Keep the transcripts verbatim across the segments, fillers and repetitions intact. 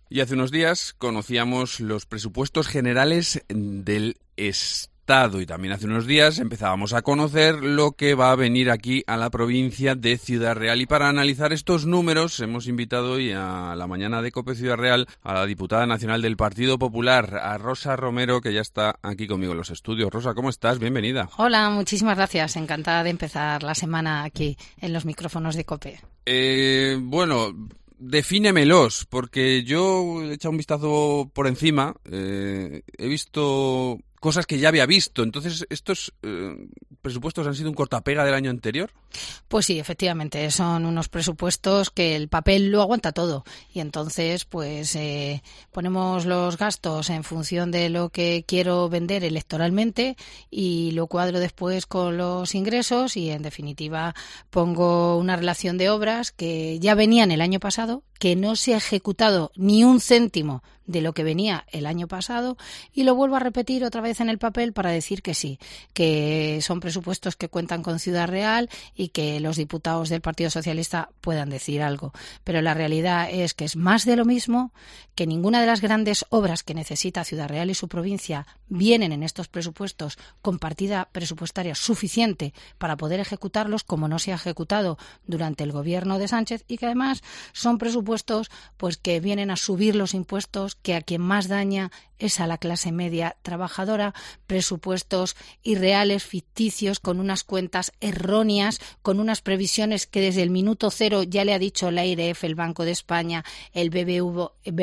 Y hace unos días conocíamos los presupuestos generales del Estado y también hace unos días empezábamos a conocer lo que va a venir aquí a la provincia de Ciudad Real. Y para analizar estos números hemos invitado hoy a la mañana de COPE Ciudad Real a la diputada nacional del Partido Popular, a Rosa Romero, que ya está aquí conmigo en los estudios. Rosa, ¿cómo estás? Bienvenida. Hola, muchísimas gracias. Encantada de empezar la semana aquí en los micrófonos de COPE. Eh, bueno... Defínemelos, porque yo he echado un vistazo por encima, eh, he visto cosas que ya había visto. Entonces, ¿estos eh, presupuestos han sido un cortapega del año anterior? Pues sí, efectivamente, son unos presupuestos que el papel lo aguanta todo y entonces pues eh, ponemos los gastos en función de lo que quiero vender electoralmente y lo cuadro después con los ingresos y en definitiva pongo una relación de obras que ya venían el año pasado, que no se ha ejecutado ni un céntimo de lo que venía el año pasado y lo vuelvo a repetir otra vez en el papel para decir que sí, que son presupuestos que cuentan con Ciudad Real y que los diputados del Partido Socialista puedan decir algo. Pero la realidad es que es más de lo mismo, que ninguna de las grandes obras que necesita Ciudad Real y su provincia vienen en estos presupuestos con partida presupuestaria suficiente para poder ejecutarlos, como no se ha ejecutado durante el gobierno de Sánchez, y que además son presupuestos pues que vienen a subir los impuestos, que a quien más daña es a la clase media trabajadora, presupuestos irreales, ficticios, con unas cuentas erróneas, con unas previsiones que desde el minuto cero ya le ha dicho la A R E F, el Banco de España, el B B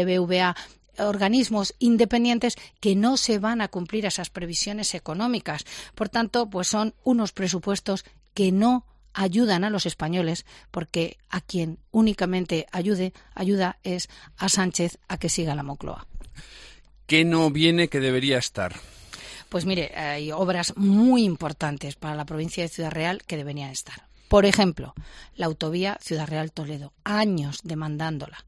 V A, organismos independientes, que no se van a cumplir esas previsiones económicas. Por tanto, pues son unos presupuestos que no ayudan a los españoles, porque a quien únicamente ayude, ayuda es a Sánchez a que siga la Moncloa. ¿Qué no viene que debería estar? Pues mire, hay obras muy importantes para la provincia de Ciudad Real que deberían estar. Por ejemplo, la autovía Ciudad Real-Toledo, años demandándola,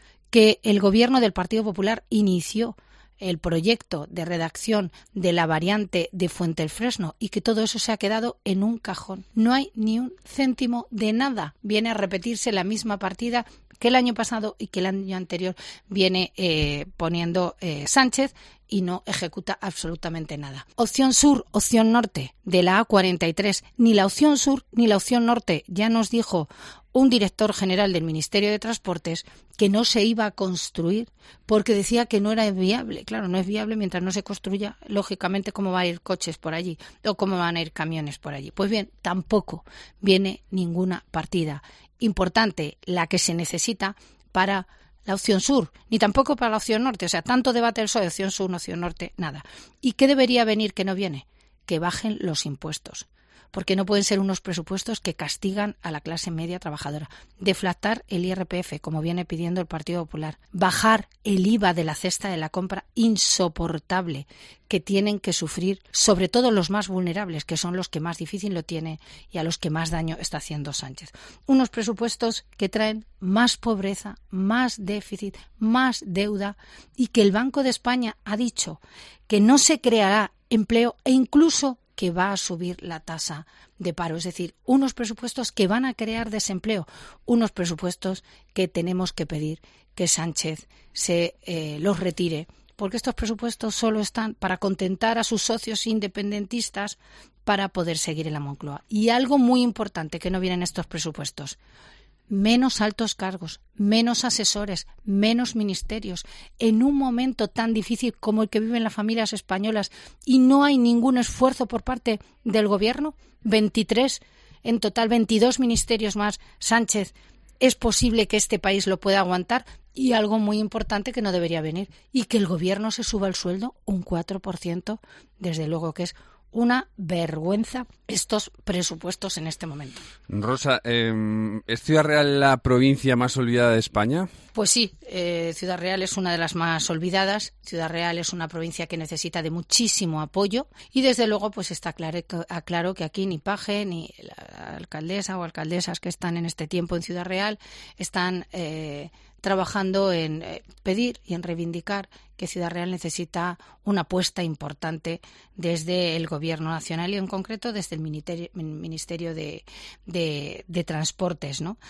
que el gobierno del Partido Popular inició el proyecto de redacción de la variante de Fuenteelfresno y que todo eso se ha quedado en un cajón. No hay ni un céntimo de nada. Viene a repetirse la misma partida que el año pasado y que el año anterior viene eh, poniendo eh, Sánchez y no ejecuta absolutamente nada. Opción sur, opción norte de la A cuarenta y tres. Ni la opción sur ni la opción norte. Ya nos dijo un director general del Ministerio de Transportes que no se iba a construir porque decía que no era viable. Claro, no es viable mientras no se construya, lógicamente, cómo van a ir coches por allí o cómo van a ir camiones por allí. Pues bien, tampoco viene ninguna partida importante, la que se necesita para la opción sur, ni tampoco para la opción norte. O sea, tanto debate el P S O E, opción sur, opción norte, nada. ¿Y qué debería venir que no viene? Que bajen los impuestos, porque no pueden ser unos presupuestos que castigan a la clase media trabajadora. Deflactar el I R P F, como viene pidiendo el Partido Popular. Bajar el I V A de la cesta de la compra, insoportable, que tienen que sufrir, sobre todo los más vulnerables, que son los que más difícil lo tienen y a los que más daño está haciendo Sánchez. Unos presupuestos que traen más pobreza, más déficit, más deuda, y que el Banco de España ha dicho que no se creará empleo e incluso que va a subir la tasa de paro. Es decir, unos presupuestos que van a crear desempleo, unos presupuestos que tenemos que pedir que Sánchez se eh, los retire, porque estos presupuestos solo están para contentar a sus socios independentistas para poder seguir en la Moncloa. Y algo muy importante que no viene en estos presupuestos: menos altos cargos, menos asesores, menos ministerios, en un momento tan difícil como el que viven las familias españolas, y no hay ningún esfuerzo por parte del Gobierno. veintitrés, en total veintidós ministerios más. Sánchez, es posible que este país lo pueda aguantar. Y algo muy importante que no debería venir, y que el Gobierno se suba el sueldo un cuatro por ciento, desde luego que es una vergüenza estos presupuestos en este momento. Rosa, eh, ¿es Ciudad Real la provincia más olvidada de España? Pues sí, eh, Ciudad Real es una de las más olvidadas. Ciudad Real es una provincia que necesita de muchísimo apoyo y desde luego pues está claro, claro que aquí ni Paje ni la alcaldesa o alcaldesas que están en este tiempo en Ciudad Real están eh, trabajando en eh, pedir y en reivindicar que Ciudad Real necesita una apuesta importante desde el Gobierno nacional y en concreto desde el Ministerio, Ministerio de, de, de Transportes, ¿no?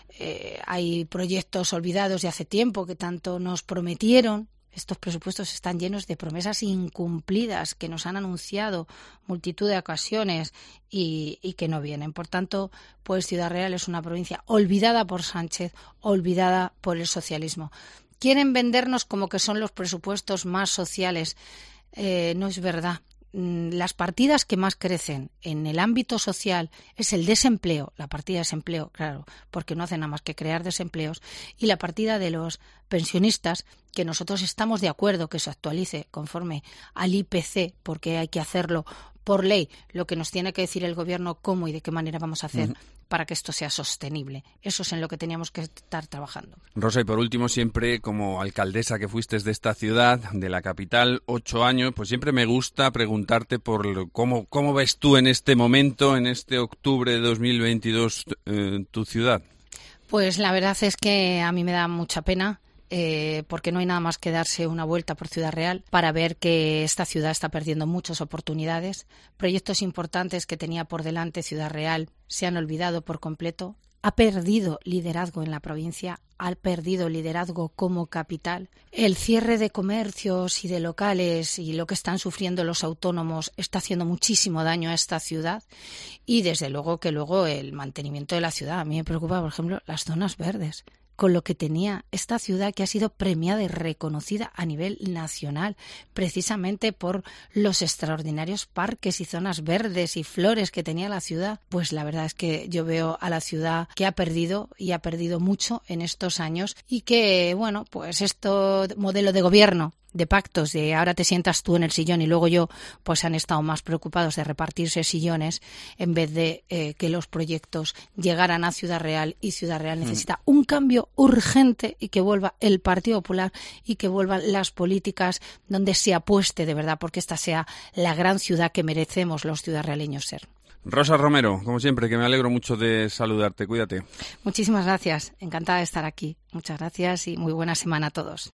eh, hay proyectos olvidados de hace tiempo que tanto nos prometieron. Estos presupuestos están llenos de promesas incumplidas que nos han anunciado multitud de ocasiones y, y que no vienen. Por tanto, pues Ciudad Real es una provincia olvidada por Sánchez, olvidada por el socialismo. Quieren vendernos como que son los presupuestos más sociales. Eh, no es verdad. Las partidas que más crecen en el ámbito social es el desempleo, la partida de desempleo, claro, porque no hacen nada más que crear desempleos, y la partida de los pensionistas, que nosotros estamos de acuerdo que se actualice conforme al I P C, porque hay que hacerlo por ley, lo que nos tiene que decir el Gobierno cómo y de qué manera vamos a hacer uh-huh. para que esto sea sostenible. Eso es en lo que teníamos que estar trabajando. Rosa, y por último, siempre como alcaldesa que fuiste de esta ciudad, de la capital, ocho años, pues siempre me gusta preguntarte por cómo, cómo ves tú en este momento, en este octubre de dos mil veintidós, eh, tu ciudad. Pues la verdad es que a mí me da mucha pena. Eh, porque no hay nada más que darse una vuelta por Ciudad Real para ver que esta ciudad está perdiendo muchas oportunidades. Proyectos importantes que tenía por delante Ciudad Real se han olvidado por completo. Ha perdido liderazgo en la provincia, ha perdido liderazgo como capital. El cierre de comercios y de locales y lo que están sufriendo los autónomos está haciendo muchísimo daño a esta ciudad. Y desde luego que luego el mantenimiento de la ciudad. A mí me preocupa, por ejemplo, las zonas verdes, con lo que tenía esta ciudad, que ha sido premiada y reconocida a nivel nacional, precisamente por los extraordinarios parques y zonas verdes y flores que tenía la ciudad. Pues la verdad es que yo veo a la ciudad que ha perdido y ha perdido mucho en estos años, y que, bueno, pues esto modelo de gobierno de pactos, de ahora te sientas tú en el sillón y luego yo, pues han estado más preocupados de repartirse sillones en vez de eh, que los proyectos llegaran a Ciudad Real, y Ciudad Real necesita mm. un cambio urgente, y que vuelva el Partido Popular y que vuelvan las políticas donde se apueste de verdad porque esta sea la gran ciudad que merecemos los ciudadraleños ser. Rosa Romero, como siempre, que me alegro mucho de saludarte. Cuídate. Muchísimas gracias. Encantada de estar aquí. Muchas gracias y muy buena semana a todos.